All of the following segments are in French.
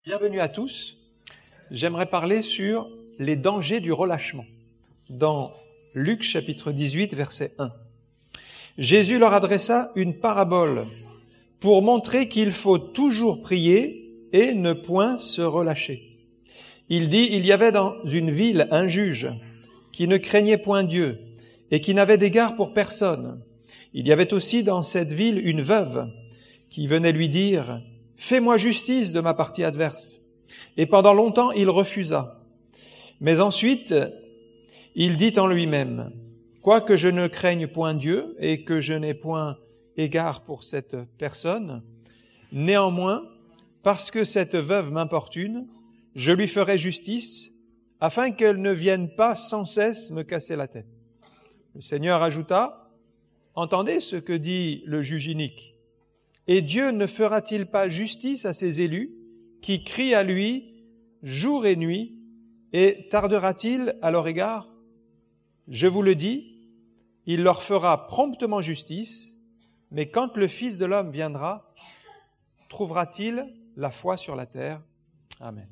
Bienvenue à tous. J'aimerais parler sur les dangers du relâchement. Dans Luc chapitre 18, verset 1. Jésus leur adressa une parabole pour montrer qu'il faut toujours prier et ne point se relâcher. Il dit, il y avait dans une ville un juge qui ne craignait point Dieu et qui n'avait d'égard pour personne. Il y avait aussi dans cette ville une veuve qui venait lui dire « Fais-moi justice de ma partie adverse ». Et pendant longtemps, il refusa. Mais ensuite, il dit en lui-même « Quoique je ne craigne point Dieu et que je n'ai point égard pour cette personne, néanmoins, parce que cette veuve m'importune, je lui ferai justice afin qu'elle ne vienne pas sans cesse me casser la tête. » Le Seigneur ajouta « Entendez ce que dit le juge inique. Et Dieu ne fera-t-il pas justice à ses élus qui crient à lui jour et nuit, et tardera-t-il à leur égard? Je vous le dis, il leur fera promptement justice, mais quand le Fils de l'homme viendra, trouvera-t-il la foi sur la terre? Amen.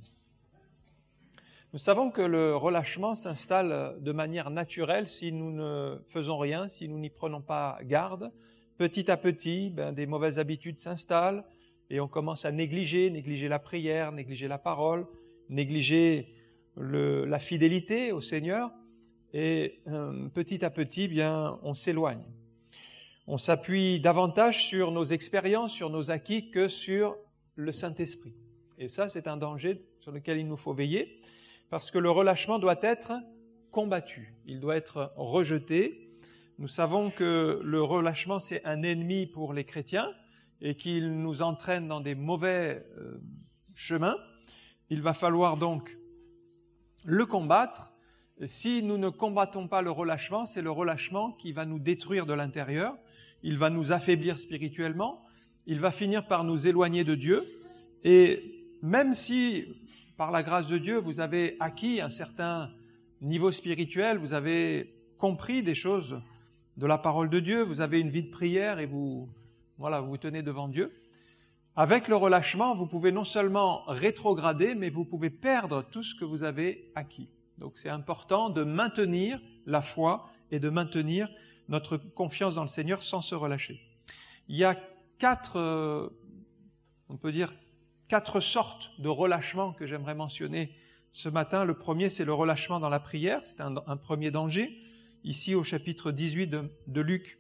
Nous savons que le relâchement s'installe de manière naturelle si nous ne faisons rien, si nous n'y prenons pas garde. Petit à petit, des mauvaises habitudes s'installent et on commence à négliger la prière, négliger la parole, négliger la fidélité au Seigneur et petit à petit, on s'éloigne. On s'appuie davantage sur nos expériences, sur nos acquis que sur le Saint-Esprit. Et ça, c'est un danger sur lequel il nous faut veiller parce que le relâchement doit être combattu, il doit être rejeté. Nous savons que le relâchement, c'est un ennemi pour les chrétiens et qu'il nous entraîne dans des mauvais chemins. Il va falloir donc le combattre. Si nous ne combattons pas le relâchement, c'est le relâchement qui va nous détruire de l'intérieur. Il va nous affaiblir spirituellement. Il va finir par nous éloigner de Dieu. Et même si, par la grâce de Dieu, vous avez acquis un certain niveau spirituel, vous avez compris des choses de la parole de Dieu, vous avez une vie de prière et vous vous tenez devant Dieu. Avec le relâchement, vous pouvez non seulement rétrograder, mais vous pouvez perdre tout ce que vous avez acquis. Donc c'est important de maintenir la foi et de maintenir notre confiance dans le Seigneur sans se relâcher. Il y a quatre sortes de relâchement que j'aimerais mentionner ce matin. Le premier, c'est le relâchement dans la prière, c'est un premier danger. Ici, au chapitre 18 de Luc,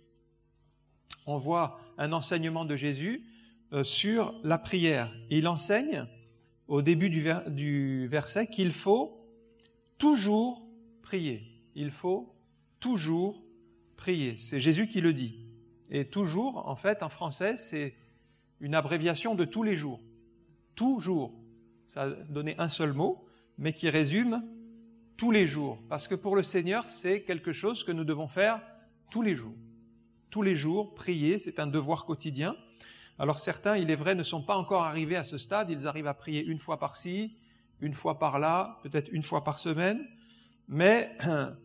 on voit un enseignement de Jésus sur la prière. Il enseigne, au début du verset, qu'il faut toujours prier. Il faut toujours prier. C'est Jésus qui le dit. Et toujours, en fait, en français, c'est une abréviation de tous les jours. Toujours. Ça a donné un seul mot, mais qui résume tous les jours. Parce que pour le Seigneur, c'est quelque chose que nous devons faire tous les jours. Tous les jours, prier, c'est un devoir quotidien. Alors certains, il est vrai, ne sont pas encore arrivés à ce stade. Ils arrivent à prier une fois par-ci, une fois par-là, peut-être une fois par semaine. Mais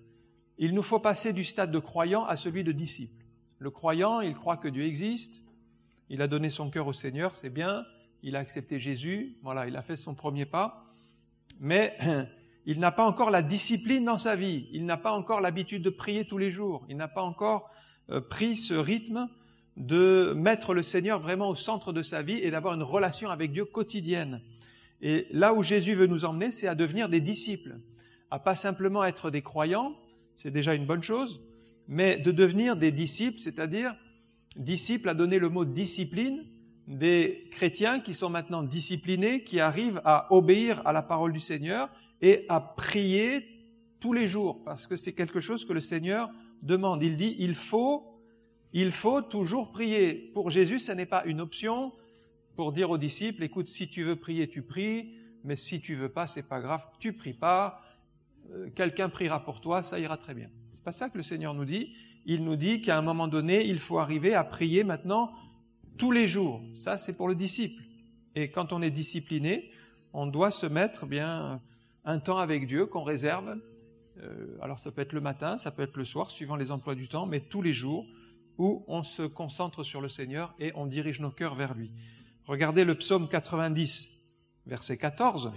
il nous faut passer du stade de croyant à celui de disciple. Le croyant, il croit que Dieu existe. Il a donné son cœur au Seigneur, c'est bien. Il a accepté Jésus. Il a fait son premier pas. Mais il n'a pas encore la discipline dans sa vie. Il n'a pas encore l'habitude de prier tous les jours. Il n'a pas encore pris ce rythme de mettre le Seigneur vraiment au centre de sa vie et d'avoir une relation avec Dieu quotidienne. Et là où Jésus veut nous emmener, c'est à devenir des disciples. À pas simplement être des croyants, c'est déjà une bonne chose, mais de devenir des disciples, c'est-à-dire disciples a donné le mot discipline, des chrétiens qui sont maintenant disciplinés, qui arrivent à obéir à la parole du Seigneur et à prier tous les jours, parce que c'est quelque chose que le Seigneur demande. Il dit, il faut toujours prier. Pour Jésus, ce n'est pas une option pour dire aux disciples, écoute, si tu veux prier, tu pries, mais si tu veux pas, c'est pas grave, tu pries pas, quelqu'un priera pour toi, ça ira très bien. C'est pas ça que le Seigneur nous dit. Il nous dit qu'à un moment donné, il faut arriver à prier maintenant tous les jours. Ça, c'est pour le disciple. Et quand on est discipliné, on doit se mettre un temps avec Dieu qu'on réserve. Alors ça peut être le matin, ça peut être le soir, suivant les emplois du temps, mais tous les jours où on se concentre sur le Seigneur et on dirige nos cœurs vers lui. Regardez le psaume 90, verset 14.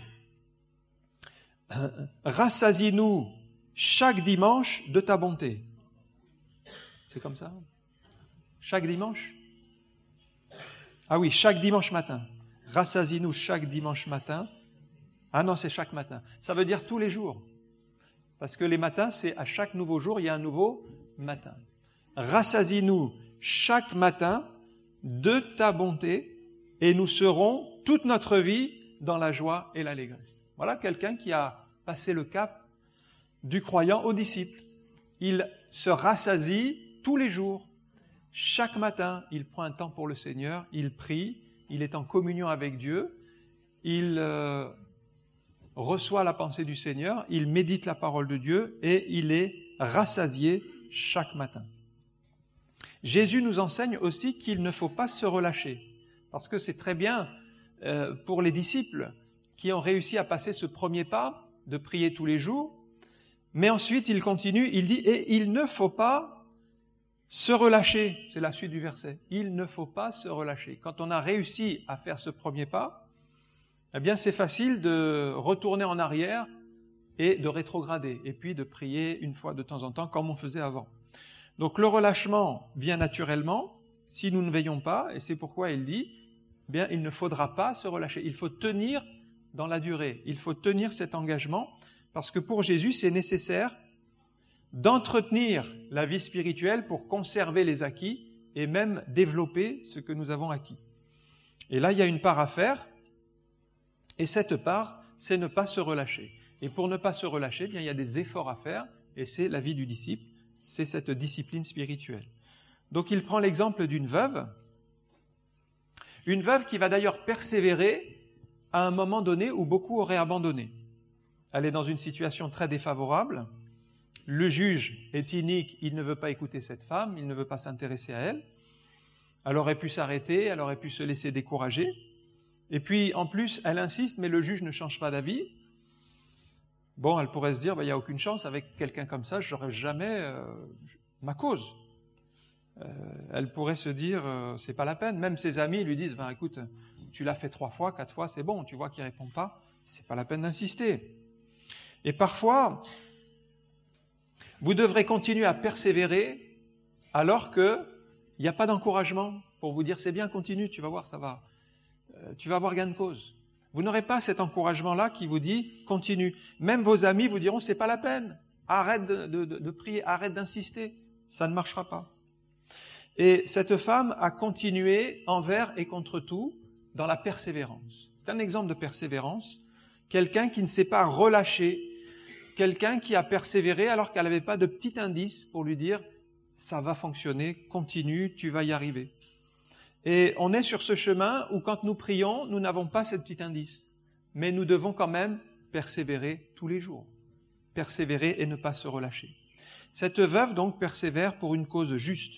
Rassasie-nous chaque dimanche de ta bonté. C'est comme ça? Chaque dimanche? Ah oui, chaque dimanche matin. Rassasie-nous chaque dimanche matin. Ah non, c'est chaque matin. Ça veut dire tous les jours. Parce que les matins, c'est à chaque nouveau jour, il y a un nouveau matin. Rassasie-nous chaque matin de ta bonté et nous serons toute notre vie dans la joie et l'allégresse. Voilà quelqu'un qui a passé le cap du croyant au disciple. Il se rassasie tous les jours. Chaque matin, il prend un temps pour le Seigneur, il prie, il est en communion avec Dieu, il reçoit la pensée du Seigneur, il médite la parole de Dieu et il est rassasié chaque matin. Jésus nous enseigne aussi qu'il ne faut pas se relâcher, parce que c'est très bien pour les disciples qui ont réussi à passer ce premier pas de prier tous les jours, mais ensuite il continue, il dit « et il ne faut pas se relâcher », c'est la suite du verset, « il ne faut pas se relâcher ». Quand on a réussi à faire ce premier pas, eh bien c'est facile de retourner en arrière et de rétrograder, et puis de prier une fois de temps en temps comme on faisait avant. Donc le relâchement vient naturellement si nous ne veillons pas, et c'est pourquoi il dit, eh bien il ne faudra pas se relâcher, il faut tenir dans la durée, il faut tenir cet engagement, parce que pour Jésus c'est nécessaire d'entretenir la vie spirituelle pour conserver les acquis et même développer ce que nous avons acquis. Et là il y a une part à faire, et cette part c'est ne pas se relâcher. Et pour ne pas se relâcher, eh bien il y a des efforts à faire, et c'est la vie du disciple. C'est cette discipline spirituelle. Donc il prend l'exemple d'une veuve qui va d'ailleurs persévérer à un moment donné où beaucoup auraient abandonné. Elle est dans une situation très défavorable, le juge est inique, il ne veut pas écouter cette femme, il ne veut pas s'intéresser à elle, elle aurait pu s'arrêter, elle aurait pu se laisser décourager, et puis en plus elle insiste, mais le juge ne change pas d'avis. Bon, elle pourrait se dire, il n'y a aucune chance, avec quelqu'un comme ça, je n'aurai jamais ma cause. Elle pourrait se dire, c'est pas la peine. Même ses amis lui disent, écoute, tu l'as fait 3 fois, 4 fois, c'est bon, tu vois qu'il ne répond pas, c'est pas la peine d'insister. Et parfois, vous devrez continuer à persévérer alors qu'il n'y a pas d'encouragement pour vous dire, c'est bien, continue, tu vas voir, ça va. Tu vas avoir gain de cause. Vous n'aurez pas cet encouragement-là qui vous dit « continue ». Même vos amis vous diront « c'est pas la peine, arrête de prier, arrête d'insister, ça ne marchera pas ». Et cette femme a continué envers et contre tout dans la persévérance. C'est un exemple de persévérance, quelqu'un qui ne s'est pas relâché, quelqu'un qui a persévéré alors qu'elle n'avait pas de petit indice pour lui dire « ça va fonctionner, continue, tu vas y arriver ». Et on est sur ce chemin où quand nous prions, nous n'avons pas ce petit indice. Mais nous devons quand même persévérer tous les jours. Persévérer et ne pas se relâcher. Cette veuve donc persévère pour une cause juste.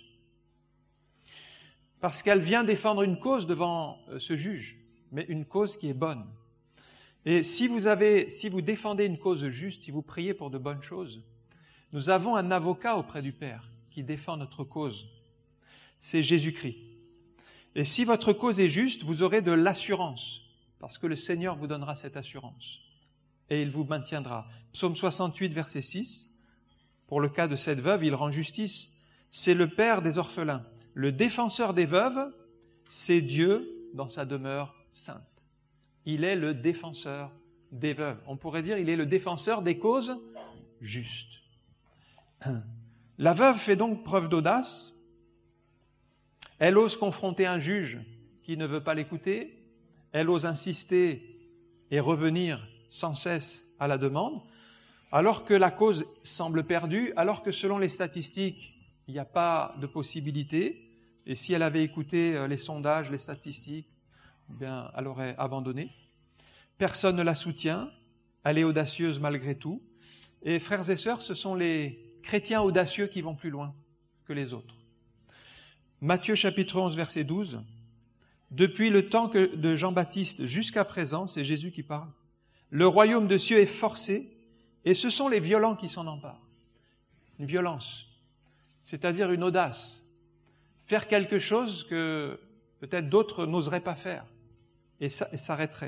Parce qu'elle vient défendre une cause devant ce juge, mais une cause qui est bonne. Et si vous défendez une cause juste, si vous priez pour de bonnes choses, nous avons un avocat auprès du Père qui défend notre cause. C'est Jésus-Christ. Et si votre cause est juste, vous aurez de l'assurance, parce que le Seigneur vous donnera cette assurance, et il vous maintiendra. Psaume 68, verset 6, pour le cas de cette veuve, il rend justice. C'est le Père des orphelins. Le défenseur des veuves, c'est Dieu dans sa demeure sainte. Il est le défenseur des veuves. On pourrait dire, il est le défenseur des causes justes. La veuve fait donc preuve d'audace. Elle ose confronter un juge qui ne veut pas l'écouter. Elle ose insister et revenir sans cesse à la demande, alors que la cause semble perdue, alors que selon les statistiques, il n'y a pas de possibilité. Et si elle avait écouté les sondages, les statistiques, eh bien, elle aurait abandonné. Personne ne la soutient. Elle est audacieuse malgré tout. Et frères et sœurs, ce sont les chrétiens audacieux qui vont plus loin que les autres. Matthieu chapitre 11, verset 12. Depuis le temps de Jean-Baptiste jusqu'à présent, c'est Jésus qui parle, le royaume de cieux est forcé et ce sont les violents qui s'en emparent. Une violence, c'est-à-dire une audace. Faire quelque chose que peut-être d'autres n'oseraient pas faire et s'arrêteraient.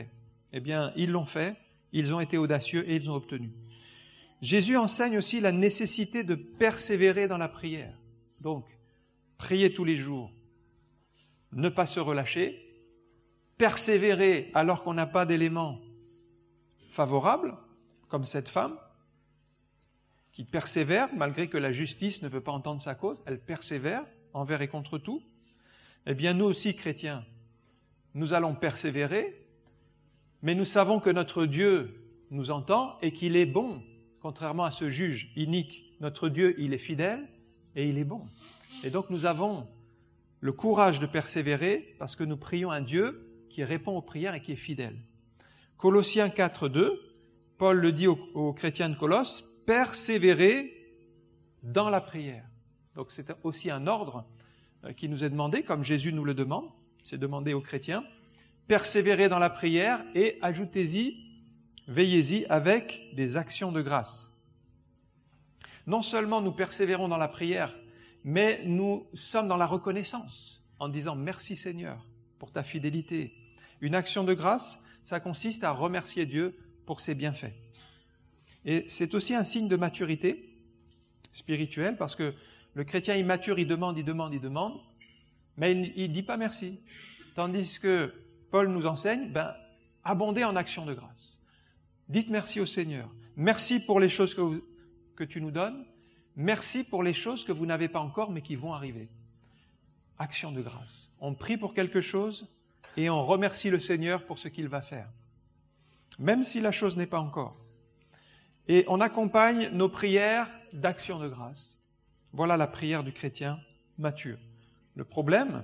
Eh bien, ils l'ont fait, ils ont été audacieux et ils ont obtenu. Jésus enseigne aussi la nécessité de persévérer dans la prière. Donc, prier tous les jours, ne pas se relâcher, persévérer alors qu'on n'a pas d'éléments favorables, comme cette femme, qui persévère malgré que la justice ne veut pas entendre sa cause, elle persévère envers et contre tout. Eh bien, nous aussi, chrétiens, nous allons persévérer, mais nous savons que notre Dieu nous entend et qu'il est bon, contrairement à ce juge inique. Notre Dieu, il est fidèle et il est bon. Et donc, nous avons le courage de persévérer parce que nous prions un Dieu qui répond aux prières et qui est fidèle. Colossiens 4:2, Paul le dit aux chrétiens de Colosse, persévérer dans la prière. Donc c'est aussi un ordre qui nous est demandé, comme Jésus nous le demande, c'est demandé aux chrétiens. Persévérer dans la prière et ajoutez-y, veillez-y avec des actions de grâce. Non seulement nous persévérons dans la prière, mais nous sommes dans la reconnaissance en disant merci Seigneur pour ta fidélité. Une action de grâce, ça consiste à remercier Dieu pour ses bienfaits. Et c'est aussi un signe de maturité spirituelle parce que le chrétien immature, il demande, mais il ne dit pas merci. Tandis que Paul nous enseigne, abondez en action de grâce. Dites merci au Seigneur. Merci pour les choses que tu nous donnes. Merci pour les choses que vous n'avez pas encore mais qui vont arriver. Action de grâce. On prie pour quelque chose et on remercie le Seigneur pour ce qu'il va faire. Même si la chose n'est pas encore. Et on accompagne nos prières d'action de grâce. Voilà la prière du chrétien mature. Le problème,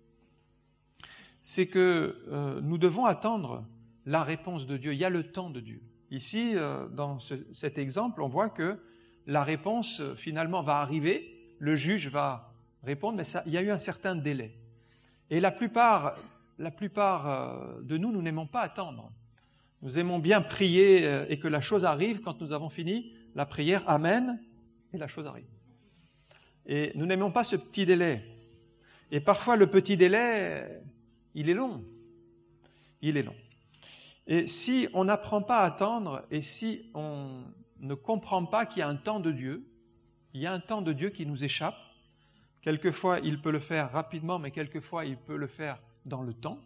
c'est que nous devons attendre la réponse de Dieu. Il y a le temps de Dieu. Ici, dans cet exemple, on voit que la réponse, finalement, va arriver. Le juge va répondre, mais il y a eu un certain délai. Et la plupart de nous n'aimons pas attendre. Nous aimons bien prier et que la chose arrive. Quand nous avons fini la prière, amen, et la chose arrive. Et nous n'aimons pas ce petit délai. Et parfois, le petit délai, il est long. Il est long. Et si on n'apprend pas à attendre, et si on ne comprend pas qu'il y a un temps de Dieu, il y a un temps de Dieu qui nous échappe. Quelquefois, il peut le faire rapidement, mais quelquefois, il peut le faire dans le temps.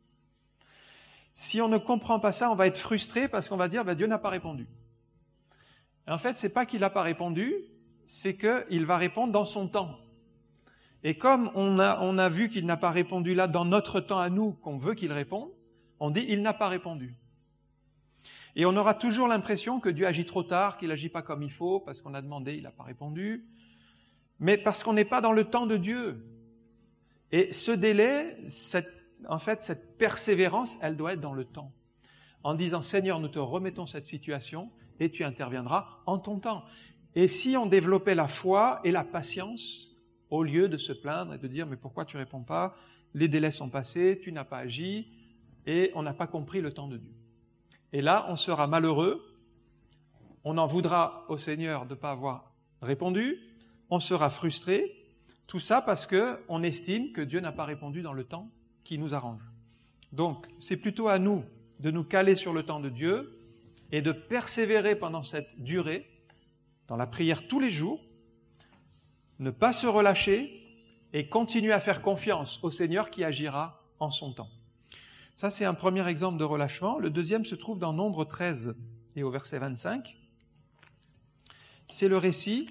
Si on ne comprend pas ça, on va être frustré parce qu'on va dire Dieu n'a pas répondu. Et en fait, ce n'est pas qu'il n'a pas répondu, c'est qu'il va répondre dans son temps. Et comme on a vu qu'il n'a pas répondu là dans notre temps à nous, qu'on veut qu'il réponde, on dit il n'a pas répondu. Et on aura toujours l'impression que Dieu agit trop tard, qu'il n'agit pas comme il faut, parce qu'on a demandé, il n'a pas répondu. Mais parce qu'on n'est pas dans le temps de Dieu. Et ce délai, cette persévérance, elle doit être dans le temps. En disant, Seigneur, nous te remettons cette situation et tu interviendras en ton temps. Et si on développait la foi et la patience, au lieu de se plaindre et de dire, mais pourquoi tu ne réponds pas? Les délais sont passés, tu n'as pas agi et on n'a pas compris le temps de Dieu. Et là, on sera malheureux, on en voudra au Seigneur de ne pas avoir répondu, on sera frustré, tout ça parce qu'on estime que Dieu n'a pas répondu dans le temps qui nous arrange. Donc, c'est plutôt à nous de nous caler sur le temps de Dieu et de persévérer pendant cette durée, dans la prière tous les jours, ne pas se relâcher et continuer à faire confiance au Seigneur qui agira en son temps. Ça, c'est un premier exemple de relâchement. Le deuxième se trouve dans Nombre 13 et au verset 25. C'est le récit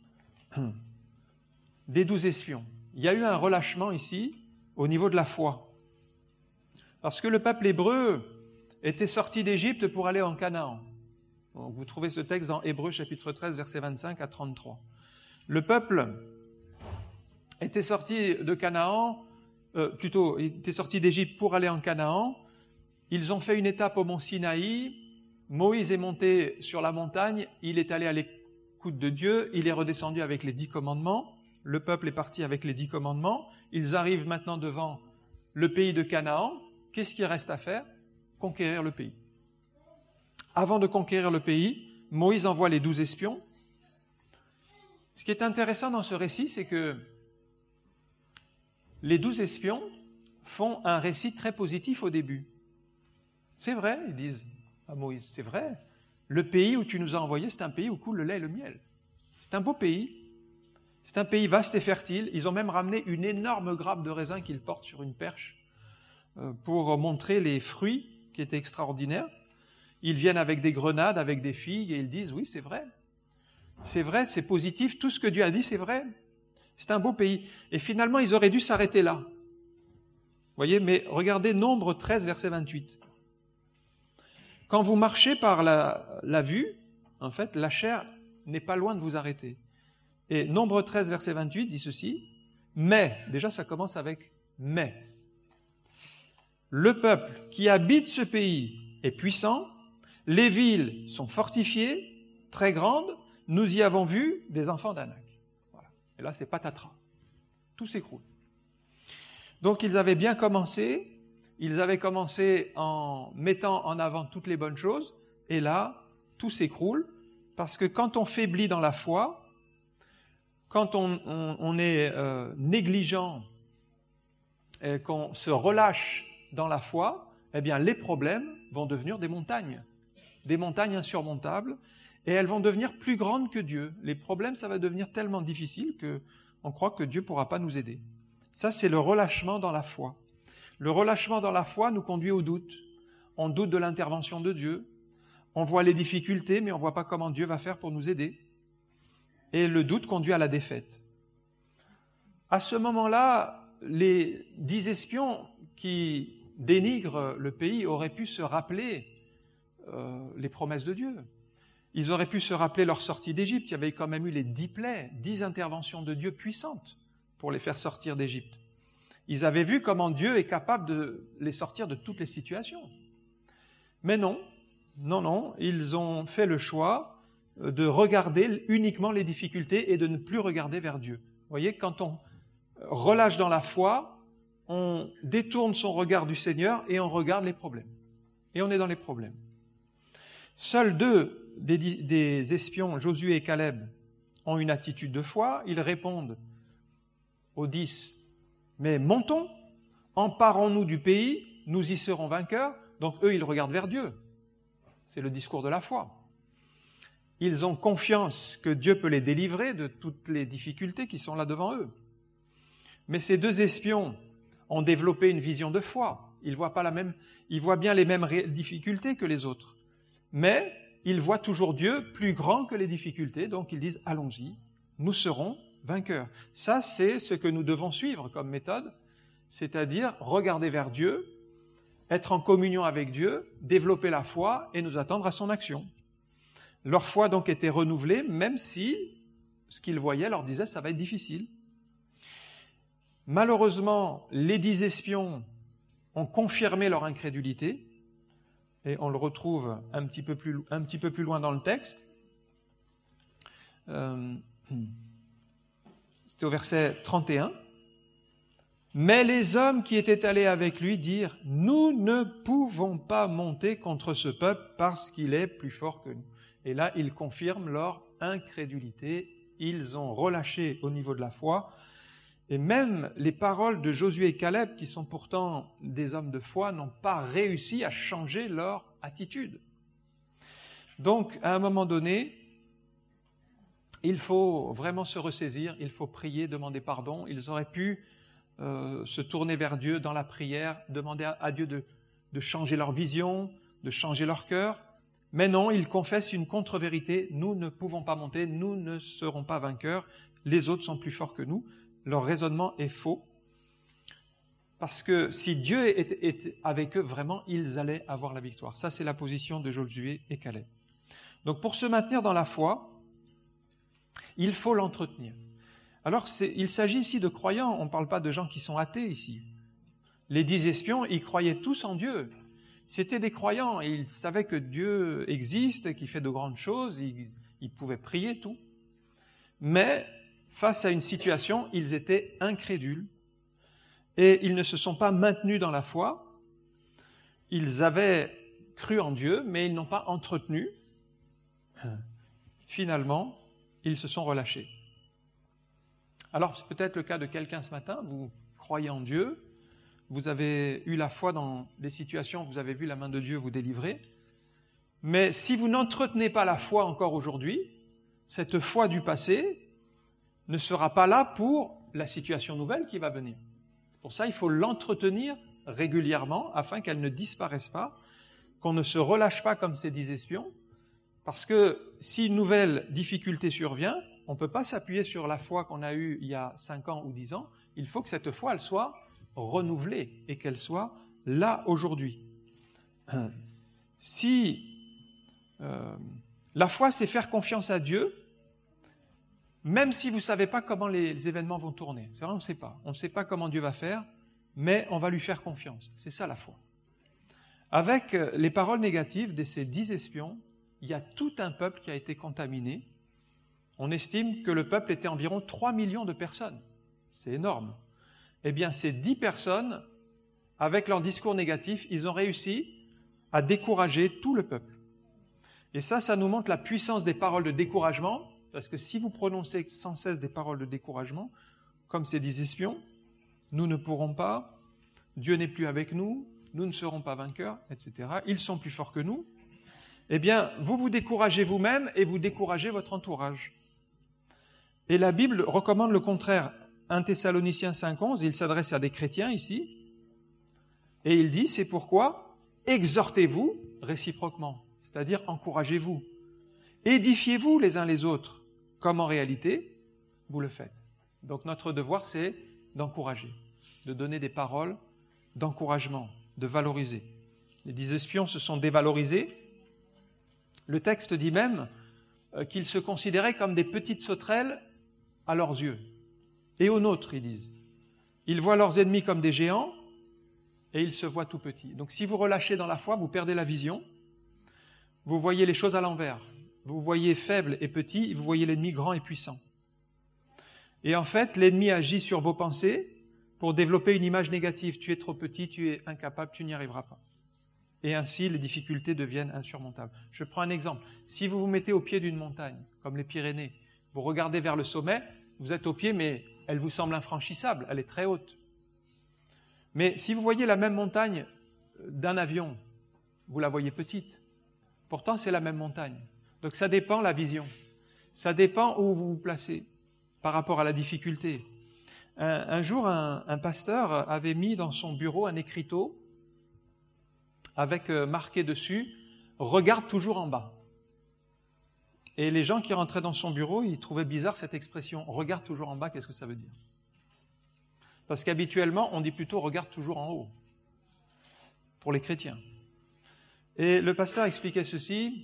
des 12 espions. Il y a eu un relâchement ici au niveau de la foi. Parce que le peuple hébreu était sorti d'Égypte pour aller en Canaan. Donc, vous trouvez ce texte dans Hébreux chapitre 13, versets 25 à 33. Le peuple était sorti de Canaan, il était sorti d'Égypte pour aller en Canaan. Ils ont fait une étape au mont Sinaï. Moïse est monté sur la montagne. Il est allé à l'écoute de Dieu. Il est redescendu avec les 10 commandements. Le peuple est parti avec les 10 commandements. Ils arrivent maintenant devant le pays de Canaan. Qu'est-ce qu'il reste à faire? Conquérir le pays. Avant de conquérir le pays, Moïse envoie les 12 espions. Ce qui est intéressant dans ce récit, c'est que les 12 espions font un récit très positif au début. C'est vrai, ils disent à Moïse, c'est vrai. Le pays où tu nous as envoyés, c'est un pays où coule le lait et le miel. C'est un beau pays. C'est un pays vaste et fertile. Ils ont même ramené une énorme grappe de raisin qu'ils portent sur une perche pour montrer les fruits qui étaient extraordinaires. Ils viennent avec des grenades, avec des figues, et ils disent, oui, c'est vrai, c'est positif, tout ce que Dieu a dit, c'est vrai. C'est un beau pays. Et finalement, ils auraient dû s'arrêter là. Vous voyez, mais regardez Nombre 13, verset 28. Quand vous marchez par la vue, en fait, la chair n'est pas loin de vous arrêter. Et Nombre 13, verset 28 dit ceci, « Mais », déjà ça commence avec « mais ». Le peuple qui habite ce pays est puissant, les villes sont fortifiées, très grandes, nous y avons vu des enfants d'Anak. Voilà. Et là, c'est patatras. Tout s'écroule. Donc, ils avaient bien commencé, ils avaient commencé en mettant en avant toutes les bonnes choses, et là, tout s'écroule, parce que quand on faiblit dans la foi, quand on est négligent, et qu'on se relâche dans la foi, eh bien, les problèmes vont devenir des montagnes insurmontables, et elles vont devenir plus grandes que Dieu. Les problèmes, ça va devenir tellement difficile qu'on croit que Dieu ne pourra pas nous aider. Ça, c'est le relâchement dans la foi. Le relâchement dans la foi nous conduit au doute. On doute de l'intervention de Dieu. On voit les difficultés, mais on ne voit pas comment Dieu va faire pour nous aider. Et le doute conduit à la défaite. À ce moment-là, les 10 espions qui dénigrent le pays auraient pu se rappeler les promesses de Dieu. Ils auraient pu se rappeler leur sortie d'Égypte. Il y avait quand même eu les 10 plaies, 10 interventions de Dieu puissantes pour les faire sortir d'Égypte. Ils avaient vu comment Dieu est capable de les sortir de toutes les situations. Mais non, ils ont fait le choix de regarder uniquement les difficultés et de ne plus regarder vers Dieu. Vous voyez, quand on relâche dans la foi, on détourne son regard du Seigneur et on regarde les problèmes. Et on est dans les problèmes. Seuls 2 des espions, Josué et Caleb, ont une attitude de foi. Ils répondent aux 10, mais montons, emparons-nous du pays, nous y serons vainqueurs. Donc eux, ils regardent vers Dieu. C'est le discours de la foi. Ils ont confiance que Dieu peut les délivrer de toutes les difficultés qui sont là devant eux. Mais ces 2 espions ont développé une vision de foi. Ils voient bien les mêmes difficultés que les autres. Mais ils voient toujours Dieu plus grand que les difficultés, donc ils disent « allons-y, nous serons vainqueurs ». Ça, c'est ce que nous devons suivre comme méthode, c'est-à-dire regarder vers Dieu, être en communion avec Dieu, développer la foi et nous attendre à son action. Leur foi donc était renouvelée, même si ce qu'ils voyaient leur disait « ça va être difficile ». Malheureusement, les 10 espions ont confirmé leur incrédulité, et on le retrouve un petit peu plus loin dans le texte. C'était au verset 31. « Mais les hommes qui étaient allés avec lui dirent, « Nous ne pouvons pas monter contre ce peuple parce qu'il est plus fort que nous. » Et là, ils confirment leur incrédulité. Ils ont relâché au niveau de la foi. Et même les paroles de Josué et Caleb, qui sont pourtant des hommes de foi, n'ont pas réussi à changer leur attitude. Donc, à un moment donné, il faut vraiment se ressaisir, il faut prier, demander pardon. Ils auraient pu se tourner vers Dieu dans la prière, demander à Dieu de changer leur vision, de changer leur cœur. Mais non, ils confessent une contre-vérité. Nous ne pouvons pas monter, nous ne serons pas vainqueurs, les autres sont plus forts que nous. Leur raisonnement est faux, parce que si Dieu était avec eux, vraiment, ils allaient avoir la victoire. Ça, c'est la position de Josué et Caleb. Donc, pour se maintenir dans la foi, il faut l'entretenir. Alors, il s'agit ici de croyants, on ne parle pas de gens qui sont athées ici. Les 10 espions, ils croyaient tous en Dieu. C'étaient des croyants, et ils savaient que Dieu existe, qu'il fait de grandes choses, ils pouvaient prier tout. Mais face à une situation, ils étaient incrédules et ils ne se sont pas maintenus dans la foi. Ils avaient cru en Dieu, mais ils n'ont pas entretenu. Finalement, ils se sont relâchés. Alors, c'est peut-être le cas de quelqu'un ce matin, vous croyez en Dieu, vous avez eu la foi dans des situations où vous avez vu la main de Dieu vous délivrer. Mais si vous n'entretenez pas la foi encore aujourd'hui, cette foi du passé ne sera pas là pour la situation nouvelle qui va venir. Pour ça, il faut l'entretenir régulièrement afin qu'elle ne disparaisse pas, qu'on ne se relâche pas comme ces 10 espions, parce que si une nouvelle difficulté survient, on ne peut pas s'appuyer sur la foi qu'on a eue il y a 5 ans ou 10 ans. Il faut que cette foi, elle soit renouvelée et qu'elle soit là aujourd'hui. Si la foi, c'est faire confiance à Dieu, même si vous ne savez pas comment les événements vont tourner. C'est vrai, on ne sait pas. On ne sait pas comment Dieu va faire, mais on va lui faire confiance. C'est ça la foi. Avec les paroles négatives de ces 10 espions, il y a tout un peuple qui a été contaminé. On estime que le peuple était environ 3 millions de personnes. C'est énorme. Eh bien, ces 10 personnes, avec leur discours négatif, ils ont réussi à décourager tout le peuple. Et ça nous montre la puissance des paroles de découragement, parce que si vous prononcez sans cesse des paroles de découragement, comme ces 10 espions, nous ne pourrons pas, Dieu n'est plus avec nous, nous ne serons pas vainqueurs, etc. Ils sont plus forts que nous. Eh bien, vous vous découragez vous-même et vous découragez votre entourage. Et la Bible recommande le contraire. 1 Thessaloniciens 5,11, il s'adresse à des chrétiens ici, et il dit, c'est pourquoi exhortez-vous réciproquement, c'est-à-dire encouragez-vous, édifiez-vous les uns les autres, comme en réalité vous le faites. Donc notre devoir, c'est d'encourager, de donner des paroles d'encouragement, de valoriser. Les 10 espions se sont dévalorisés. Le texte dit même qu'ils se considéraient comme des petites sauterelles à leurs yeux. Et aux nôtres, ils disent. Ils voient leurs ennemis comme des géants et ils se voient tout petits. Donc si vous relâchez dans la foi, vous perdez la vision. Vous voyez les choses à l'envers. Vous voyez faible et petit, vous voyez l'ennemi grand et puissant. Et en fait, l'ennemi agit sur vos pensées pour développer une image négative. Tu es trop petit, tu es incapable, tu n'y arriveras pas. Et ainsi, les difficultés deviennent insurmontables. Je prends un exemple. Si vous vous mettez au pied d'une montagne, comme les Pyrénées, vous regardez vers le sommet, vous êtes au pied, mais elle vous semble infranchissable, elle est très haute. Mais si vous voyez la même montagne d'un avion, vous la voyez petite. Pourtant, c'est la même montagne. Donc ça dépend la vision. Ça dépend où vous vous placez par rapport à la difficulté. Un jour, un pasteur avait mis dans son bureau un écriteau avec marqué dessus « Regarde toujours en bas ». Et les gens qui rentraient dans son bureau, ils trouvaient bizarre cette expression « Regarde toujours en bas », qu'est-ce que ça veut dire? Parce qu'habituellement, on dit plutôt « Regarde toujours en haut » pour les chrétiens. Et le pasteur expliquait ceci,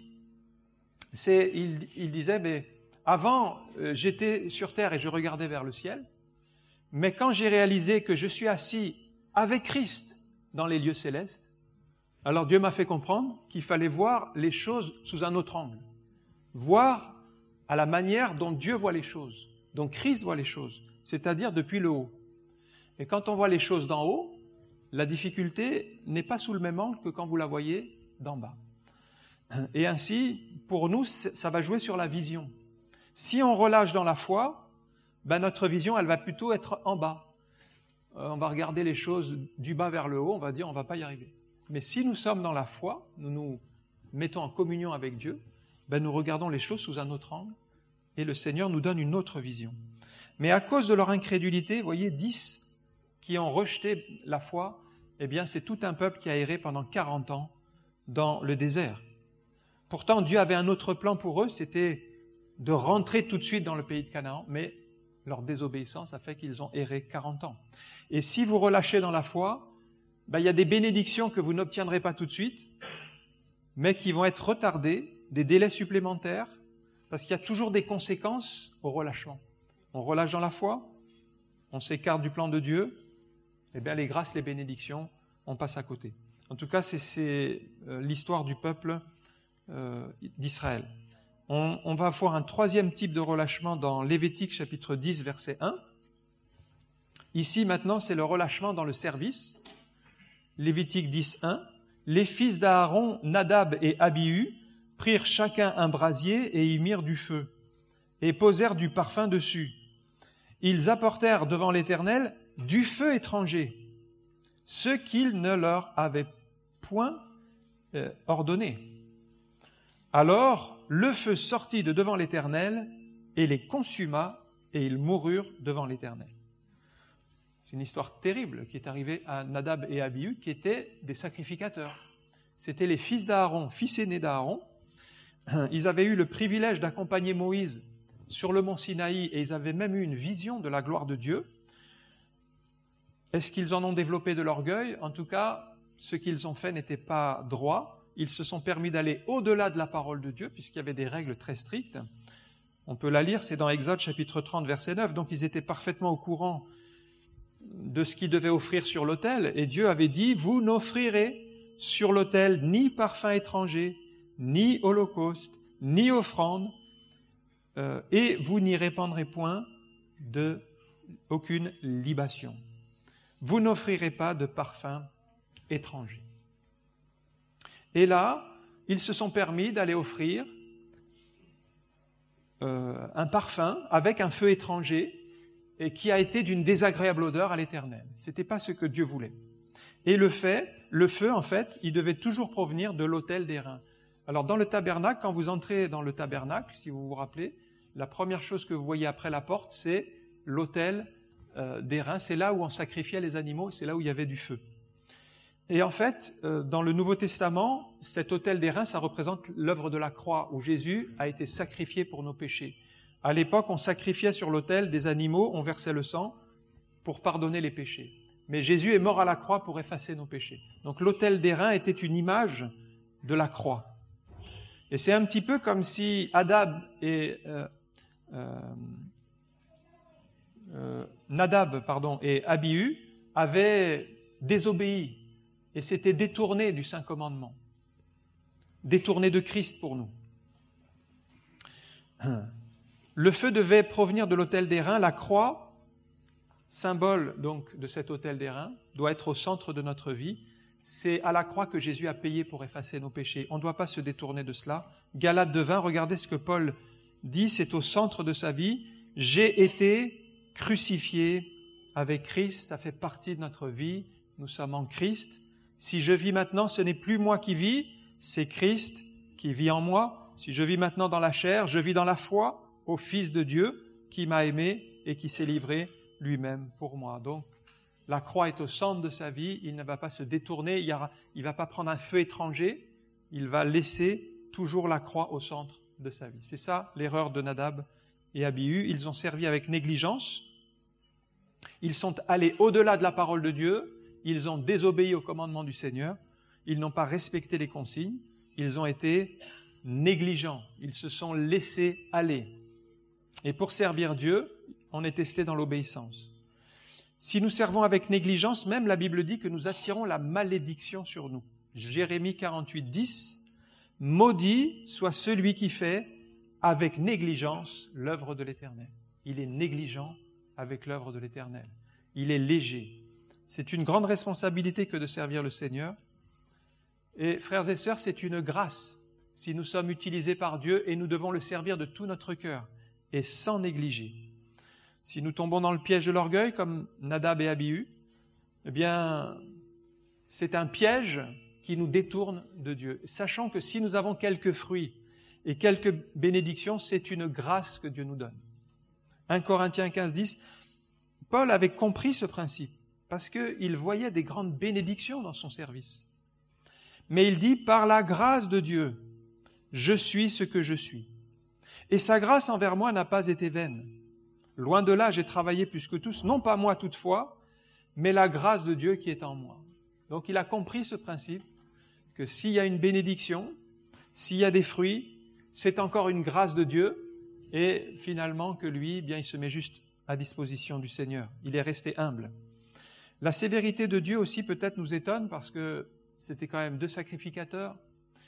il disait mais avant j'étais sur terre et je regardais vers le ciel, mais quand j'ai réalisé que je suis assis avec Christ dans les lieux célestes, alors Dieu m'a fait comprendre qu'il fallait voir les choses sous un autre angle, voir à la manière dont Dieu voit les choses, dont Christ voit les choses, c'est-à-dire depuis le haut. Et quand on voit les choses d'en haut, la difficulté n'est pas sous le même angle que quand vous la voyez d'en bas. Et ainsi, pour nous, ça va jouer sur la vision. Si on relâche dans la foi, notre vision, elle va plutôt être en bas. On va regarder les choses du bas vers le haut, on va dire on ne va pas y arriver. Mais si nous sommes dans la foi, nous nous mettons en communion avec Dieu, nous regardons les choses sous un autre angle et le Seigneur nous donne une autre vision. Mais à cause de leur incrédulité, vous voyez, 10 qui ont rejeté la foi, eh bien c'est tout un peuple qui a erré pendant 40 ans dans le désert. Pourtant, Dieu avait un autre plan pour eux, c'était de rentrer tout de suite dans le pays de Canaan, mais leur désobéissance a fait qu'ils ont erré 40 ans. Et si vous relâchez dans la foi, il y a des bénédictions que vous n'obtiendrez pas tout de suite, mais qui vont être retardées, des délais supplémentaires, parce qu'il y a toujours des conséquences au relâchement. On relâche dans la foi, on s'écarte du plan de Dieu, eh bien les grâces, les bénédictions, on passe à côté. En tout cas, c'est l'histoire du peuple d'Israël. On va voir un troisième type de relâchement dans Lévitique chapitre 10, verset 1. Ici, maintenant, c'est le relâchement dans le service. Lévitique 10, 1. Les fils d'Aaron, Nadab et Abihu, prirent chacun un brasier et y mirent du feu, et posèrent du parfum dessus. Ils apportèrent devant l'Éternel du feu étranger, ce qu'il ne leur avait point ordonné. Alors le feu sortit de devant l'Éternel et les consuma, et ils moururent devant l'Éternel. C'est une histoire terrible qui est arrivée à Nadab et Abihu, qui étaient des sacrificateurs. C'étaient les fils d'Aaron, fils aînés d'Aaron. Ils avaient eu le privilège d'accompagner Moïse sur le mont Sinaï, et ils avaient même eu une vision de la gloire de Dieu. Est-ce qu'ils en ont développé de l'orgueil? En tout cas, ce qu'ils ont fait n'était pas droit. Ils se sont permis d'aller au-delà de la parole de Dieu, puisqu'il y avait des règles très strictes. On peut la lire, c'est dans Exode chapitre 30, verset 9. Donc ils étaient parfaitement au courant de ce qu'ils devaient offrir sur l'autel. Et Dieu avait dit, vous n'offrirez sur l'autel ni parfum étranger, ni holocauste, ni offrande, et vous n'y répandrez point aucune libation. Vous n'offrirez pas de parfum étranger. Et là, ils se sont permis d'aller offrir un parfum avec un feu étranger et qui a été d'une désagréable odeur à l'Éternel. Ce n'était pas ce que Dieu voulait. Et le feu, en fait, il devait toujours provenir de l'autel d'airain. Alors, dans le tabernacle, quand vous entrez dans le tabernacle, si vous vous rappelez, la première chose que vous voyez après la porte, c'est l'autel d'airain. C'est là où on sacrifiait les animaux, c'est là où il y avait du feu. Et en fait, dans le Nouveau Testament, cet autel d'airain, ça représente l'œuvre de la croix, où Jésus a été sacrifié pour nos péchés. À l'époque, on sacrifiait sur l'autel des animaux, on versait le sang pour pardonner les péchés. Mais Jésus est mort à la croix pour effacer nos péchés. Donc l'autel d'airain était une image de la croix. Et c'est un petit peu comme si Nadab et Abihu avaient désobéi et s'étaient détournés du Saint Commandement, détournés de Christ pour nous. Le feu devait provenir de l'autel d'airain. La croix, symbole donc de cet autel d'airain, doit être au centre de notre vie. C'est à la croix que Jésus a payé pour effacer nos péchés. On ne doit pas se détourner de cela. Galates 2:20, regardez ce que Paul dit, c'est au centre de sa vie. J'ai été crucifié avec Christ, ça fait partie de notre vie. Nous sommes en Christ. Si je vis maintenant, ce n'est plus moi qui vis, c'est Christ qui vit en moi. Si je vis maintenant dans la chair, je vis dans la foi au Fils de Dieu qui m'a aimé et qui s'est livré lui-même pour moi. Donc, la croix est au centre de sa vie, il ne va pas se détourner, il ne va pas prendre un feu étranger, il va laisser toujours la croix au centre de sa vie. C'est ça l'erreur de Nadab et Abihu. Ils ont servi avec négligence, ils sont allés au-delà de la parole de Dieu, ils ont désobéi au commandement du Seigneur, ils n'ont pas respecté les consignes, ils ont été négligents, ils se sont laissés aller. Et pour servir Dieu, on est testé dans l'obéissance. Si nous servons avec négligence, même la Bible dit que nous attirons la malédiction sur nous. Jérémie 48:10, « Maudit soit celui qui fait avec négligence l'œuvre de l'Éternel. » Il est négligent avec l'œuvre de l'Éternel. Il est léger. C'est une grande responsabilité que de servir le Seigneur. Et frères et sœurs, c'est une grâce si nous sommes utilisés par Dieu et nous devons le servir de tout notre cœur et sans négliger. Si nous tombons dans le piège de l'orgueil, comme Nadab et Abihu, eh bien, c'est un piège qui nous détourne de Dieu. Sachant que si nous avons quelques fruits et quelques bénédictions, c'est une grâce que Dieu nous donne. 1 Corinthiens 15:10, Paul avait compris ce principe parce qu'il voyait des grandes bénédictions dans son service. Mais il dit, par la grâce de Dieu, je suis ce que je suis. Et sa grâce envers moi n'a pas été vaine. Loin de là, j'ai travaillé plus que tous, non pas moi toutefois, mais la grâce de Dieu qui est en moi. Donc il a compris ce principe, que s'il y a une bénédiction, s'il y a des fruits, c'est encore une grâce de Dieu, et finalement que lui, bien, il se met juste à disposition du Seigneur. Il est resté humble. La sévérité de Dieu aussi peut-être nous étonne, parce que c'était quand même 2 sacrificateurs,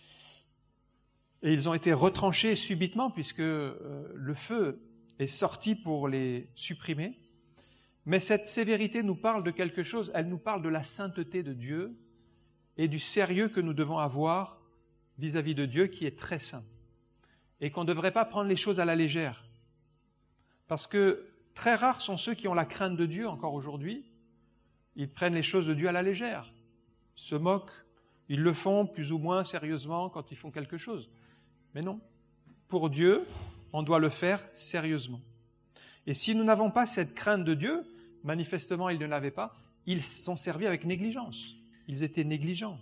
et ils ont été retranchés subitement, puisque le feu est sorti pour les supprimer. Mais cette sévérité nous parle de quelque chose, elle nous parle de la sainteté de Dieu et du sérieux que nous devons avoir vis-à-vis de Dieu qui est très saint. Et qu'on ne devrait pas prendre les choses à la légère. Parce que très rares sont ceux qui ont la crainte de Dieu encore aujourd'hui. Ils prennent les choses de Dieu à la légère, se moquent. Ils le font plus ou moins sérieusement quand ils font quelque chose. Mais non, pour Dieu, on doit le faire sérieusement. Et si nous n'avons pas cette crainte de Dieu, manifestement ils ne l'avaient pas, ils sont servis avec négligence. Ils étaient négligents.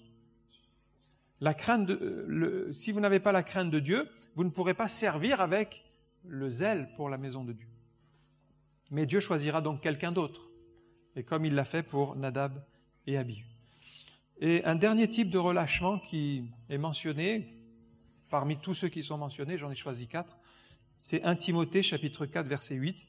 Si vous n'avez pas la crainte de Dieu, vous ne pourrez pas servir avec le zèle pour la maison de Dieu. Mais Dieu choisira donc quelqu'un d'autre, et comme il l'a fait pour Nadab et Abihu. Et un dernier type de relâchement qui est mentionné, parmi tous ceux qui sont mentionnés, j'en ai choisi 4, c'est 1 Timothée chapitre 4 verset 8.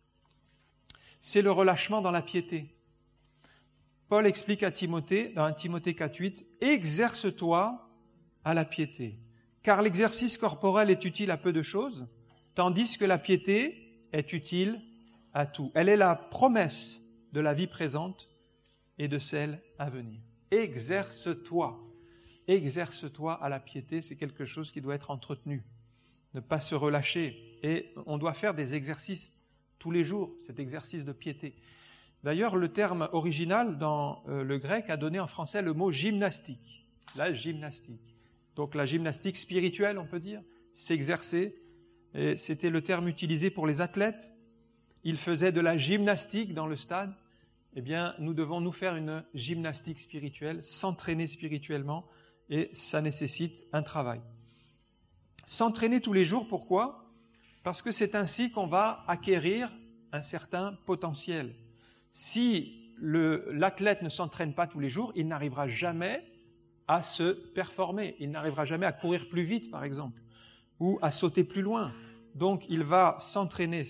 C'est le relâchement dans la piété. Paul explique à Timothée, dans 1 Timothée 4, 8, « Exerce-toi à la piété, car l'exercice corporel est utile à peu de choses, tandis que la piété est utile à tout. Elle est la promesse de la vie présente et de celle à venir. » Exerce-toi. Exerce-toi à la piété, c'est quelque chose qui doit être entretenu. Ne pas se relâcher. Et on doit faire des exercices tous les jours, cet exercice de piété. D'ailleurs, le terme original dans le grec a donné en français le mot gymnastique. La gymnastique. Donc la gymnastique spirituelle, on peut dire, s'exercer. Et c'était le terme utilisé pour les athlètes. Ils faisaient de la gymnastique dans le stade. Eh bien, nous devons nous faire une gymnastique spirituelle, s'entraîner spirituellement, et ça nécessite un travail. S'entraîner tous les jours, pourquoi ? Parce que c'est ainsi qu'on va acquérir un certain potentiel. Si l'athlète ne s'entraîne pas tous les jours, il n'arrivera jamais à se performer. Il n'arrivera jamais à courir plus vite, par exemple, ou à sauter plus loin. Donc, il va s'entraîner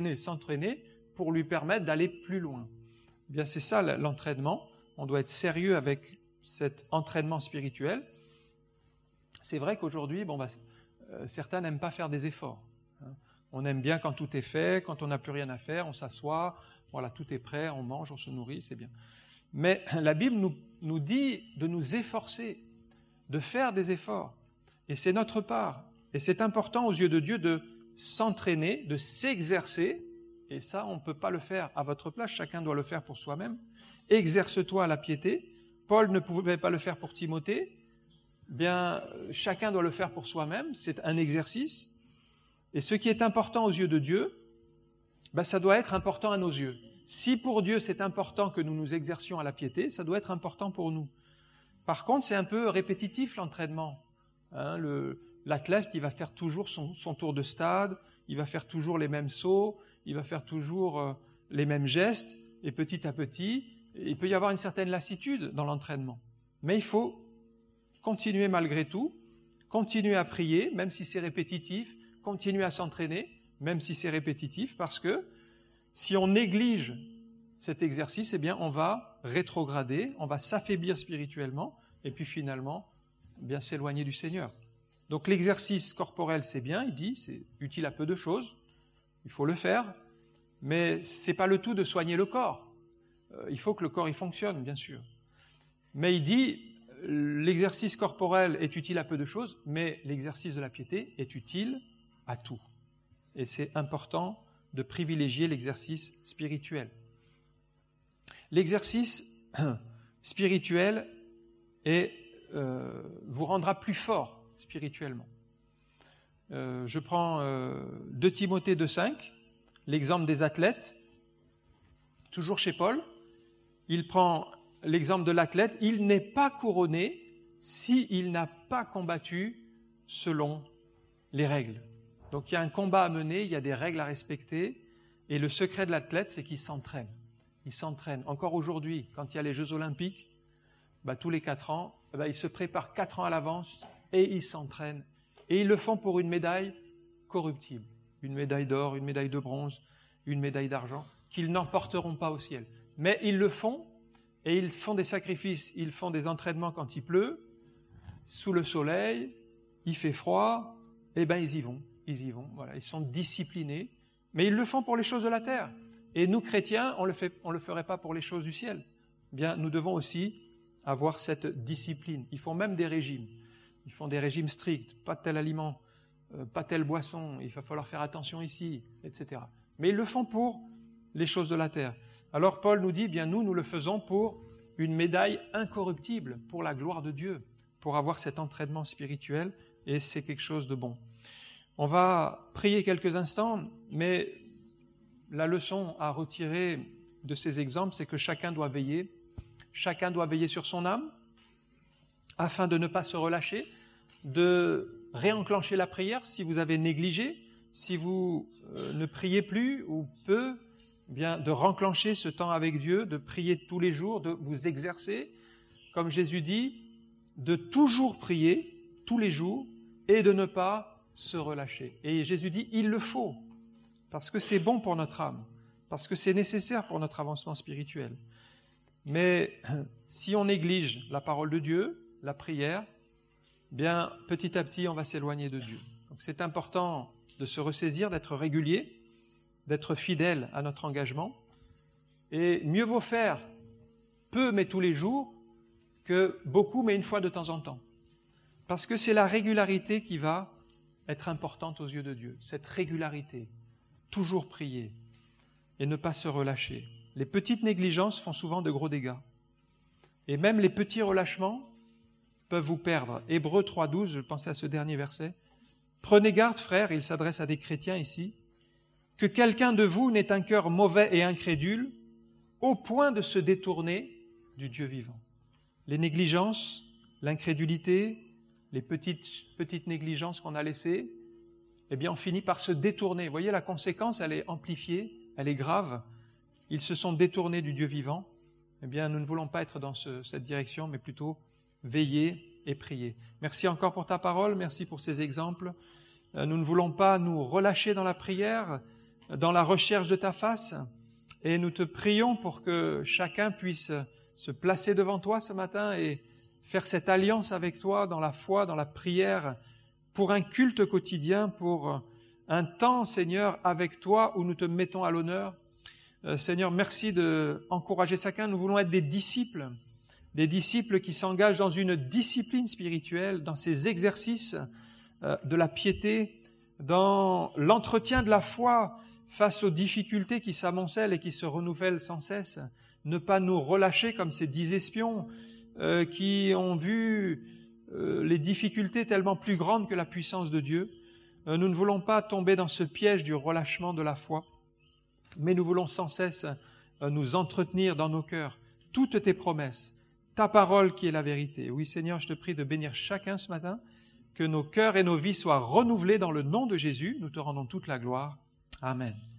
pour lui permettre d'aller plus loin. Eh bien, c'est ça l'entraînement. On doit être sérieux avec cet entraînement spirituel. C'est vrai qu'aujourd'hui, certains n'aiment pas faire des efforts. On aime bien quand tout est fait, quand on n'a plus rien à faire, on s'assoit, voilà, tout est prêt, on mange, on se nourrit, c'est bien. Mais la Bible nous dit de nous efforcer, de faire des efforts. Et c'est notre part. Et c'est important aux yeux de Dieu de s'entraîner, de s'exercer. Et ça, on ne peut pas le faire à votre place, chacun doit le faire pour soi-même. Exerce-toi à la piété. Paul ne pouvait pas le faire pour Timothée. Bien, chacun doit le faire pour soi-même. C'est un exercice. Et ce qui est important aux yeux de Dieu, ça doit être important à nos yeux. Si pour Dieu c'est important que nous nous exercions à la piété, ça doit être important pour nous. Par contre, c'est un peu répétitif l'entraînement. L'athlète qui va faire toujours son tour de stade, il va faire toujours les mêmes sauts, il va faire toujours les mêmes gestes, et petit à petit, il peut y avoir une certaine lassitude dans l'entraînement. Mais il faut continuer malgré tout, continuer à prier, même si c'est répétitif, continuer à s'entraîner, même si c'est répétitif, parce que si on néglige cet exercice, eh bien, on va rétrograder, on va s'affaiblir spirituellement, et puis finalement, bien s'éloigner du Seigneur. Donc l'exercice corporel, c'est bien, il dit, c'est utile à peu de choses, il faut le faire, mais c'est pas le tout de soigner le corps. Il faut que le corps y fonctionne, bien sûr. Mais il dit, l'exercice corporel est utile à peu de choses, mais l'exercice de la piété est utile à tout. Et c'est important de privilégier l'exercice spirituel. L'exercice spirituel vous rendra plus fort spirituellement. Je prends 2 Timothée 2,5, l'exemple des athlètes, toujours chez Paul. Il prend l'exemple de l'athlète, il n'est pas couronné s'il n'a pas combattu selon les règles. Donc il y a un combat à mener, il y a des règles à respecter, et le secret de l'athlète, c'est qu'il s'entraîne. Il s'entraîne. Encore aujourd'hui, quand il y a les Jeux Olympiques, tous les 4 ans, ils se préparent 4 ans à l'avance et ils s'entraînent. Et ils le font pour une médaille corruptible. Une médaille d'or, une médaille de bronze, une médaille d'argent, qu'ils n'emporteront pas au ciel. Mais ils le font, et ils font des sacrifices, ils font des entraînements quand il pleut, sous le soleil, il fait froid, ils y vont, voilà, ils sont disciplinés, mais ils le font pour les choses de la terre. Et nous, chrétiens, on le ferait pas pour les choses du ciel. Bien, nous devons aussi avoir cette discipline. Ils font même des régimes. Ils font des régimes stricts, pas tel aliment, pas telle boisson, il va falloir faire attention ici, etc. Mais ils le font pour les choses de la terre. Alors Paul nous dit, bien nous le faisons pour une médaille incorruptible, pour la gloire de Dieu, pour avoir cet entraînement spirituel, et c'est quelque chose de bon. On va prier quelques instants, mais la leçon à retirer de ces exemples, c'est que chacun doit veiller sur son âme, afin de ne pas se relâcher, de réenclencher la prière si vous avez négligé, si vous ne priez plus ou peu, bien de renclencher ce temps avec Dieu, de prier tous les jours, de vous exercer, comme Jésus dit, de toujours prier tous les jours et de ne pas se relâcher. Et Jésus dit, il le faut, parce que c'est bon pour notre âme, parce que c'est nécessaire pour notre avancement spirituel. Mais si on néglige la parole de Dieu, la prière, bien petit à petit on va s'éloigner de Dieu. Donc c'est important de se ressaisir, d'être régulier, d'être fidèle à notre engagement. Et mieux vaut faire peu mais tous les jours que beaucoup mais une fois de temps en temps. Parce que c'est la régularité qui va être importante aux yeux de Dieu. Cette régularité, toujours prier et ne pas se relâcher. Les petites négligences font souvent de gros dégâts. Et même les petits relâchements peuvent vous perdre. Hébreux 3,12, je pensais à ce dernier verset. Prenez garde, frères, il s'adresse à des chrétiens ici, que quelqu'un de vous n'ait un cœur mauvais et incrédule, au point de se détourner du Dieu vivant. Les négligences, l'incrédulité, les petites négligences qu'on a laissées, eh bien on finit par se détourner. Vous voyez, la conséquence, elle est amplifiée, elle est grave. Ils se sont détournés du Dieu vivant. Eh bien, nous ne voulons pas être dans cette direction, mais plutôt veiller et prier. Merci encore pour ta parole, merci pour ces exemples. Nous ne voulons pas nous relâcher dans la prière, dans la recherche de ta face, et nous te prions pour que chacun puisse se placer devant toi ce matin et faire cette alliance avec toi dans la foi, dans la prière, pour un culte quotidien, pour un temps, Seigneur, avec toi où nous te mettons à l'honneur. Seigneur, merci d'encourager chacun. Nous voulons être des disciples qui s'engagent dans une discipline spirituelle, dans ces exercices de la piété, dans l'entretien de la foi face aux difficultés qui s'amoncellent et qui se renouvellent sans cesse. Ne pas nous relâcher comme ces 10 espions qui ont vu les difficultés tellement plus grandes que la puissance de Dieu. Nous ne voulons pas tomber dans ce piège du relâchement de la foi, mais nous voulons sans cesse nous entretenir dans nos cœurs toutes tes promesses, ta parole qui est la vérité. Oui, Seigneur, je te prie de bénir chacun ce matin, que nos cœurs et nos vies soient renouvelés dans le nom de Jésus. Nous te rendons toute la gloire. Amen.